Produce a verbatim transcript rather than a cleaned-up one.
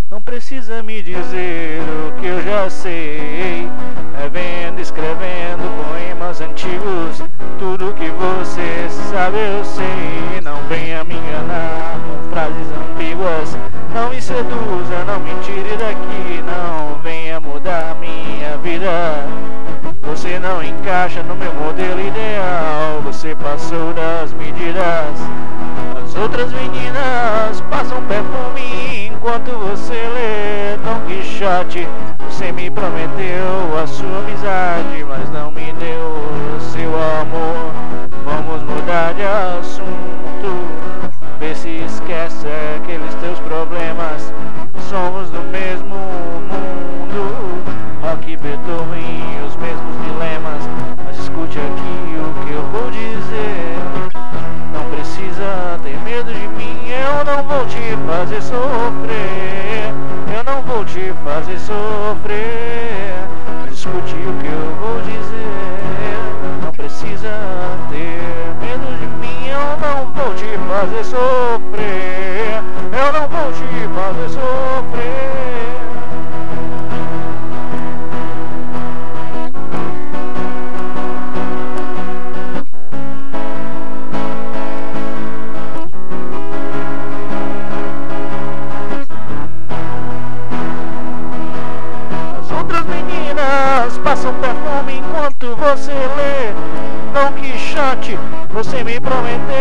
Não precisa me dizer o que eu já sei. É vendo, escrevendo poemas antigos. Tudo que você sabe eu sei. Não venha me enganar com frases ambíguas. Não me seduza, não me tire daqui. Não venha mudar minha vida. Você não encaixa no meu modelo ideal. Você passou das medidas. As outras meninas passam perfume enquanto você lê Don Quixote. Você me prometeu a sua amizade, mas não me deu seu amor. Vamos mudar de assunto. Vê se esquece aqueles teus problemas. Somos do mesmo mundo. Rock, Beethoven e os mesmos dilemas. Mas escute aqui o que eu vou dizer. Não precisa ter medo de mim. Eu não vou te fazer sofrer. Eu não vou te fazer sofrer. Mas escute o que eu vou dizer. Não precisa ter medo de mim. Eu não vou te fazer sofrer. Eu não vou te fazer sofrer. Passam perfume enquanto você lê Don Quixote. Você me prometeu